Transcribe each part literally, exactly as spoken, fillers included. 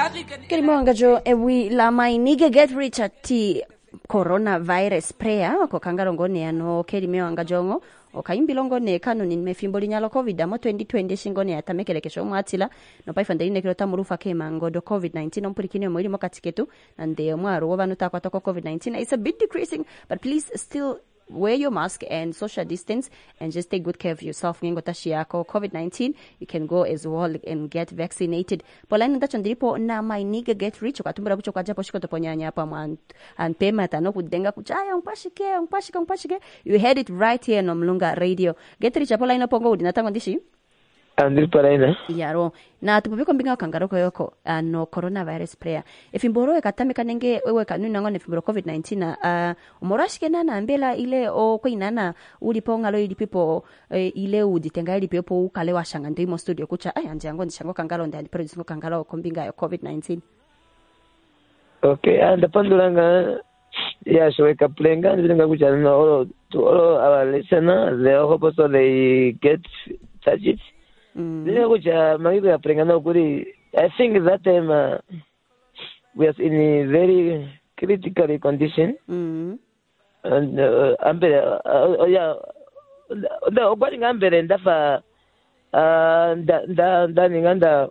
Kilimonga jo ewi la mainige get rich ati coronavirus prayer ko kangarongone ano kelimeanga jongo okaimbilongo ne kanuni nimefimbo linyalo covid amo twenty twenty shingone atamekelekesho mwatila no paifandine kilota murufa kemango do covid nineteen ompurikine mwili mokatiketu ande mwaro wabanu takwa toko covid nineteen. It's a bit decreasing, but please still wear your mask and social distance and just take good care of yourself. Ngengo tashi yako covid nineteen, you can go as well and get vaccinated. Polani ndacho ndilipo na mainiga get rich ukatumbura kucho kwa japo shiko toponyanya hapa anpema tano kudenga kuchaya mpashike mpashike mpashike. You had it right here no Mlunga Radio. Get rich apola ino pongo udi natango ndishi andiri paraina yaro na tupubiko mbinga kangaroko yoko ano coronavirus prayer efimboro ekatamika nenge wewe kanuni ngone efimboro covid nineteen uh, umorashike nana ambela ile o koinana uliponga lo ilipipo uh, ile uditenga ilipipo ukale washanga ndimo studio kucha ay anje ngo ndishango kangalo ndali produce ngo kangalo kombinga ya covid nineteen. Okay, and pandulanga yeah, so wake up playing and ndinga kucha no to all our listeners, they hope so they get touch it. Mm. I think that time uh, we are in a very critical condition. Mm. And uh, ambere, uh, yeah, the opening ambere and dafa, uh, da da da ninganda.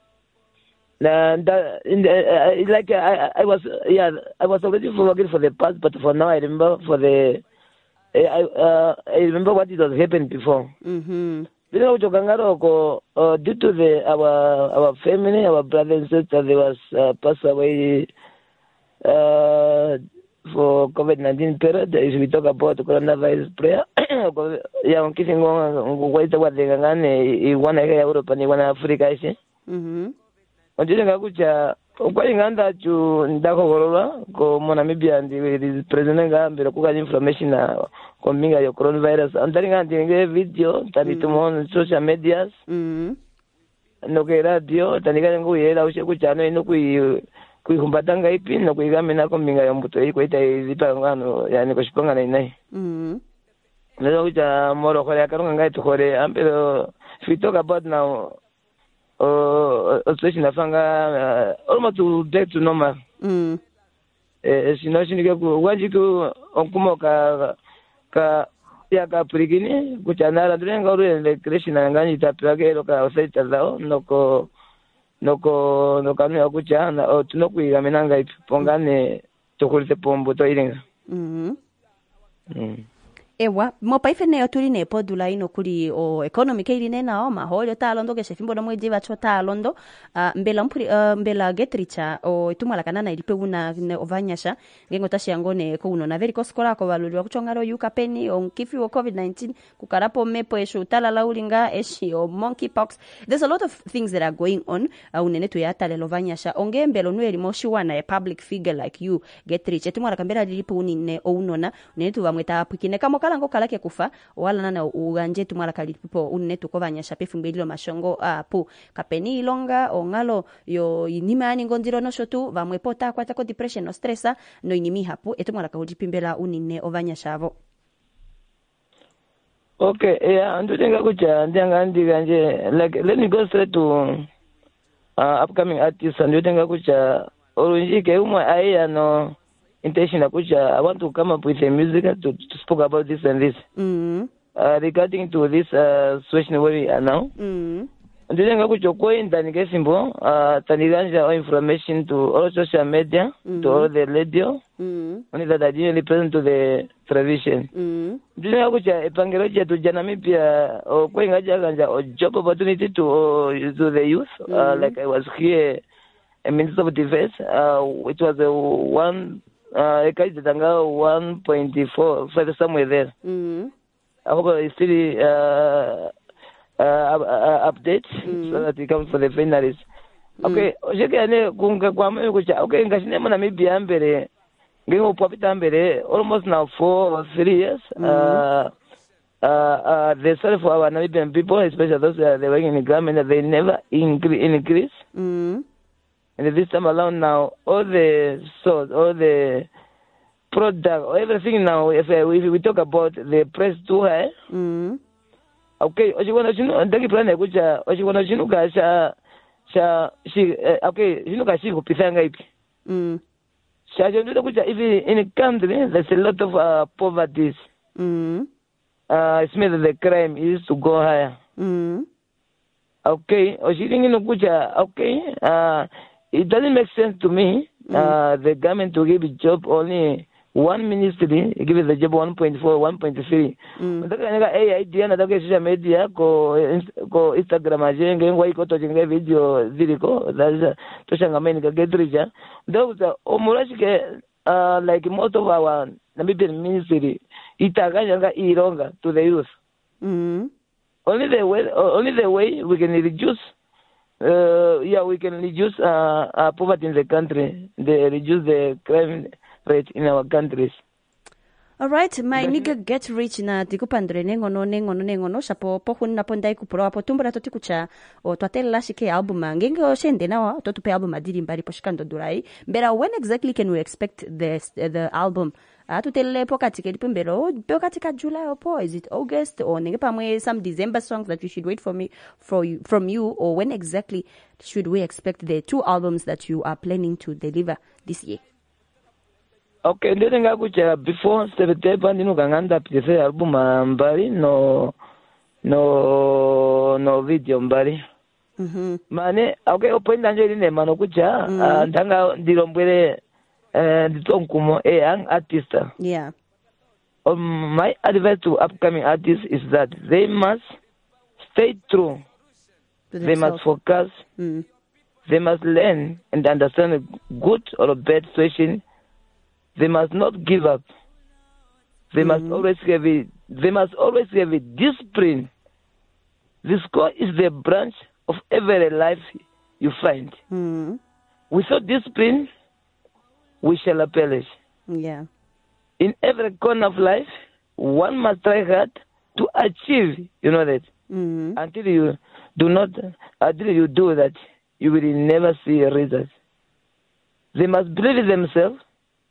Like I, I was, yeah, I was already forgetting for the past, but for now I remember for the, I, uh, I remember what it was happened before. Mm-hmm. You know, uh, due to the our our family, our brothers and sisters, they was uh, passed away uh, for COVID nineteen period. If we talk about the coronavirus prayer, yeah, I'm kissing on wait what they can I want to Europe and one Africa. Mm-hmm. And then I go Ukwali nganda chu ndako gorola ko Namibia and the president gambira kuka information na kombinga yo coronavirus andari ngandi nge video tani tumo social medias mm no ke radio tani ga ngo yera ushe kuchano ino kui kui humbatanga ipi no kui gamena kombinga yo mbuto iko ita ipa ngano yani ko shikonga na inai mm leo uja moro kore akarunga ngai to kore ampero if we talk about now Uh, especially nafanga uh, almost to back to normal. Mm. Eh, sino shinike ku wajiku onkumo ka ka ya ka prigini kuchanara durenga uru le krishna ngani tapirage loka osaita zao noko noko nokanu kuchana o tunokuiga menanga ipongane tokulite pombo to irenga. Mhm. Mm. Ewa mo paifene oturi ne podula ino kuri o economy ke ne na o ma holyo talondo ke shefimbo no mweje bacho talondo uh, mbela mpuri uh, mbela getricha o itumala kanana ilipe una ne ovanyasha ngengo tashi ngone ko uno na very koskola ko balulwa kuchongaro yuka peni on kifi o covid nineteen kukarapo mepo eshu talala ulinga eshi o monkeypox. There's a lot of things that are going on uh, unene tu ya tale lovanyasha onge mbelo nweli moshi wana a public figure like you getricha itumala kambera ilipe unine o unona ne tu bamweta apukine kamo lango kalake kufa wala nana uganje tumala kalipo unne tukovanya shapefu mbelilo mashongo apu kapeni ilonga ongalo yo inimani ngonziro no shotu vamwepota kwa tako depression no stressa no inimi hapu etumala kaujipimbela unine ovanya shavo. Okay, yeah, ndutenga kucha ndanga ndiganje like let me go straight to uh, upcoming artists and ndutenga kucha orunjike umwe aya no intention akuja I want to come up with a music to, to speak about this and this. Mm-hmm. Uh, regarding to this uh, situation where we are now. Mm-hmm. Ndutenga kucho kwenda nikesimbo uh taniganja information to all social media, mm-hmm. to all the radio. Mm-hmm. Only that I didn't present to the television. Mm-hmm. Ndutenga kucha epangelo chetu janami pia o kwengaja ganja o job opportunity to uh, to the youth. Mm-hmm. Uh, like I was here a Minister of Defense, uh, which was a one Uh, ekaitanga one point four for somewhere there. Mm-hmm. I hope it's still uh, uh, uh, update mm-hmm. so that it comes for the finalists. Okay, ojeke ane kunga kwa mwe kucha. Okay, ngashine mwana mibi ambere. Ngengo popita ambere almost now four or three years. Mm-hmm. Uh, uh, uh, they sorry for our Namibian people, especially those that they working in the government, they never incre- increase. Mm-hmm. And this time around now, all the source, all the product, everything now, if, uh, if we talk about the price too high, mm-hmm. Okay, ochiwana chino, ndaki plana kucha, ochiwana chino kasha sha shi uh, okay you know ka shi kupisanga ipi mm sha ndio kuja hivi in a country there's a lot of uh, poverty mm uh it's made the crime is to go higher mm okay oshiringi no kuja okay uh it doesn't make sense to me mm. uh the government to give a job only one ministry give the job one point four one point three nataka nika A idea nataka social media ko ko Instagram ajenge ngwa iko to jenge video ziliko that to shangameni ka getrija those omurashike uh like most of our Namibian ministry itaganya ironga to the youth mm only the way only the way we can reduce uh yeah we can reduce uh, uh poverty in the country they reduce the crime rate in our countries. All right, my nigga get rich na tikupandre nengono nengono nengono shapo po hunna pondai kupro apo tumbra toti kucha o twatela shike album ngenge o shende na to tupe album adiri mbari poshikando durai bera when exactly can we expect the the album atutele pokati ke dipumbero pokati ka July opo is it August or nenge pamwe some December songs that we should wait for me for you from you or when exactly should we expect the two albums that you are planning to deliver this year? Okay, ndenge ngakucha before September ndino kanganda pise album mbali no no no video mbali. Mhm. Mane okay opoinda nje line mano kucha mm. uh, ndanga ndilombwele eh nditonkumo a young artist. Yeah. Um, my advice to upcoming artists is that they must stay true. They must focus. Mm. They must learn and understand a good or a bad situation. They must not give up. They mm-hmm. must always have a, they must always have a discipline. The score is the branch of every life you find. Mm-hmm. Without discipline, we shall perish. Yeah. In every corner of life, one must try hard to achieve, you know that. Mm-hmm. Until you do not, until you do that, you will never see a result. They must believe in themselves.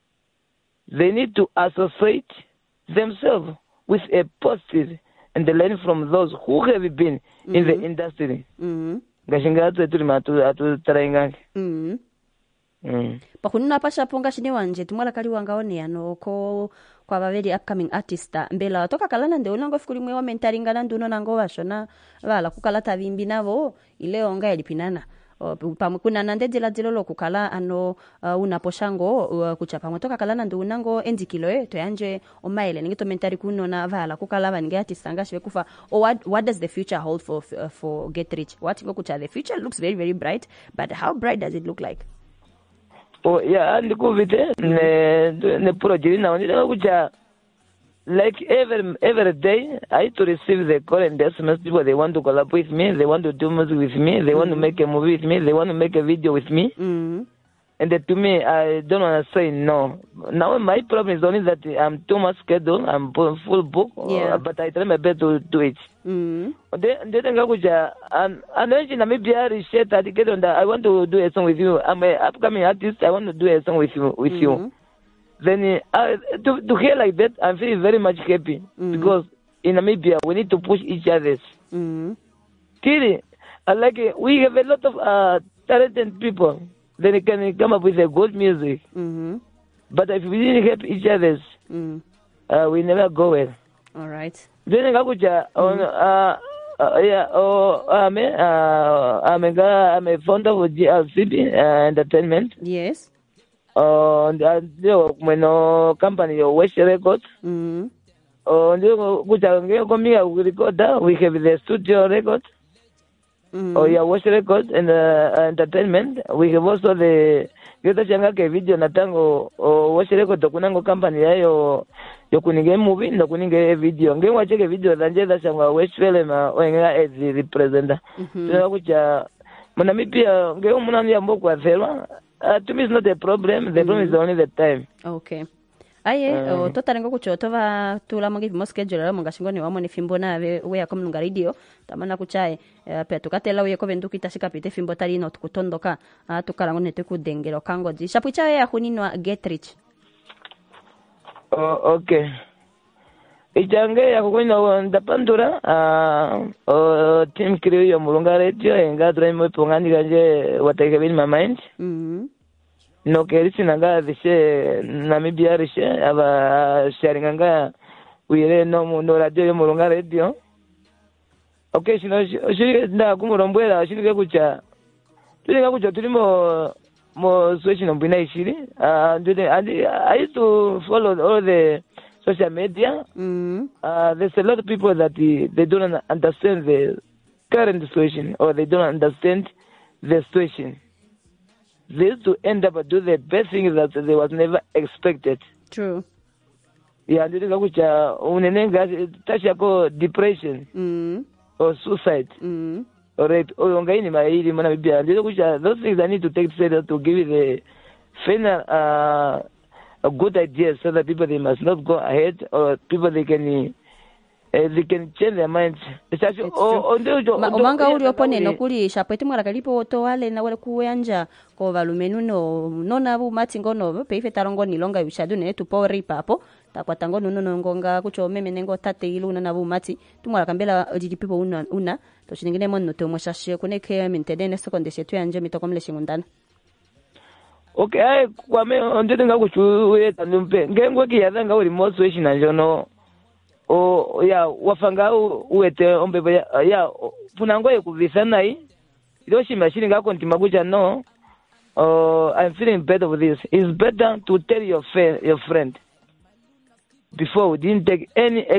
They need to associate themselves with a positive and learn from those who have been mm-hmm. in the industry. Mhm. Gashinga tu matu atu tarainga. Mhm. Mm. Pakunna pasha ponga shini wanje tumwala kali wangaone ano ko kwa baveri upcoming artist mbela toka kalana nde unango fikuri mwe wa mentaringa na nduno nango washona bala kukalata bimbi navo ile onga elipinana pamwe kuna nandedzela dzelo kukala ano uh, unaposhango uh, kuchapa motoka kala nandu unango endikilo e to yanje omaile ngito mentari kuno na vala kukala vange atisanga shive kufa or what, what does the future hold for uh, for Get Rich? What go kucha the future looks very very bright, but how bright does it look like? Oh yeah, ndikuvite ne ne project na ndika kucha like every every day I to receive the call and the S M S people they want to collab with me, they want to do music with me, they mm-hmm. want to make a movie with me, they want to make a video with me. Mm-hmm. And that to me I don't want to say no. Now my problem is only that I'm too much schedule, I'm full book, yeah. uh, but I try my best to do it. Mm-hmm. Then then ngakuja and and maybe I reset that get on that I want to do a song with you. I'm an upcoming artist, I want to do a song with you with mm-hmm. you. Then uh, to, to hear like that, I'm feeling very much happy mm-hmm. because in Namibia we need to push each other. Mm-hmm. Really, uh, like uh, we have a lot of uh, talented people. Then they can come up with a good music. Mm-hmm. But if we didn't help each other, mm. uh, we never go well. All right. Then ngakuja on uh, uh yeah oh I'm uh I'm a I'm a founder of G L C B uh, Entertainment. Yes. Uh, ndio mweno company yo West Records. Mhm. Oh, ndio kuja ngeo komia recorder, we have the studio records. Mhm. Oh yeah, West Records and uh, entertainment. We have also the yote changa ke video na tango oh, West Records kunango company yayo yo kuninge movie ndo kuninge video. Ngeo wacheke video danje da changa West Film wenga as representer. Ndio kuja Mwanamipia ngeo munamia mboko athera. Uh, to me it's not a problem, the mm-hmm. problem is only the time. Okay. Aye, uh, o totarengo kucho tova tula mangi mo schedule la mongashingoni wamo ni fimbo na we we akom lunga radio tamana kuchae uh, pe tukatela we ko vendu kitashika pite fimbo tali no kutondoka uh, tukarango nete kudengero kango ji shapucha ya huninwa Get Rich. Oh okay. ichange yakukwina ndapandura uh, uh, team crew yo mulunga radio enga turaimo pongani kanje watake bini my mind mhm no kerisi nanga dishe Namibia rishe aba sharing anga wire no muno radio yo mulunga radio okay shino shiri nda kumurombwera shiri kucha tuli kucha tulimo mo switching on bina ishiri uh and I used to follow all the social media. mhm Uh, there's a lot of people that uh, they don't understand the current situation, or they don't understand the situation. They used to end up do the best thing that they was never expected. true Yeah, ndika kucha unenenga tasha ko depression mhm or suicide mhm or rape or ongaini maili mana bibia. Ndika kucha those things I need to take serious to give you the final uh a good idea, so that people they must not go ahead, or people they can uh, they can change their minds. It's actually oh oh Ma, omanga uli oponeno kuli shapwete mwala kalipo to wale na wale kuwanja ko valumenu no nona bu mati ngono peife tarongo nilonga bishadu ne tupo ripapo takwata ngono nono ngonga kucho meme nengo tate ilu na bu mati tumwala kambela jiji people una una to shingine monno to mwashashe kuneke mentene sekonde shetu yanje mitokomle shingundana. Okay, ai kwa me ondete ngakuchuwe tanumpe ngengwe kiyadha nga uli mo situation anjono o ya wafanga uwete ombe ya, ya funango yekuvisa nai ilo shimashini ngako ntimakucha no uh, I'm feeling bad of this. It's better to tell your friend your friend before we didn't take any